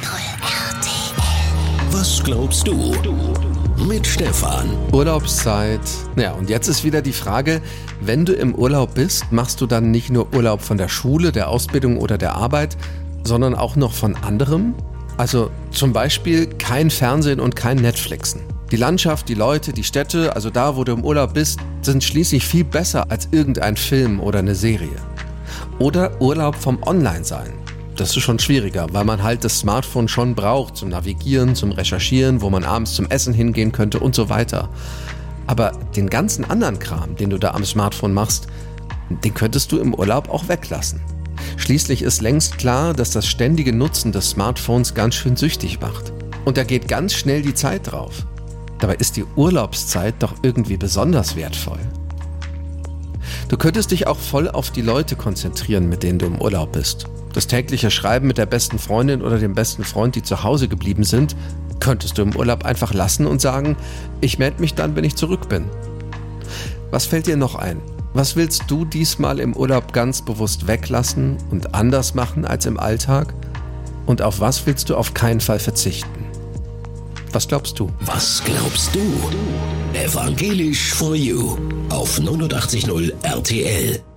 RTL. Was glaubst du? Mit Stefan. Urlaubszeit. Ja, und jetzt ist wieder die Frage, wenn du im Urlaub bist, machst du dann nicht nur Urlaub von der Schule, der Ausbildung oder der Arbeit, sondern auch noch von anderem? Also zum Beispiel kein Fernsehen und kein Netflixen. Die Landschaft, die Leute, die Städte, also da, wo du im Urlaub bist, sind schließlich viel besser als irgendein Film oder eine Serie. Oder Urlaub vom Online-Sein. Das ist schon schwieriger, weil man halt das Smartphone schon braucht zum Navigieren, zum Recherchieren, wo man abends zum Essen hingehen könnte und so weiter. Aber den ganzen anderen Kram, den du da am Smartphone machst, den könntest du im Urlaub auch weglassen. Schließlich ist längst klar, dass das ständige Nutzen des Smartphones ganz schön süchtig macht. Und da geht ganz schnell die Zeit drauf. Dabei ist die Urlaubszeit doch irgendwie besonders wertvoll. Du könntest dich auch voll auf die Leute konzentrieren, mit denen du im Urlaub bist. Das tägliche Schreiben mit der besten Freundin oder dem besten Freund, die zu Hause geblieben sind, könntest du im Urlaub einfach lassen und sagen, ich melde mich dann, wenn ich zurück bin. Was fällt dir noch ein? Was willst du diesmal im Urlaub ganz bewusst weglassen und anders machen als im Alltag? Und auf was willst du auf keinen Fall verzichten? Was glaubst du? Was glaubst du? Evangelisch for You auf 89.0 RTL.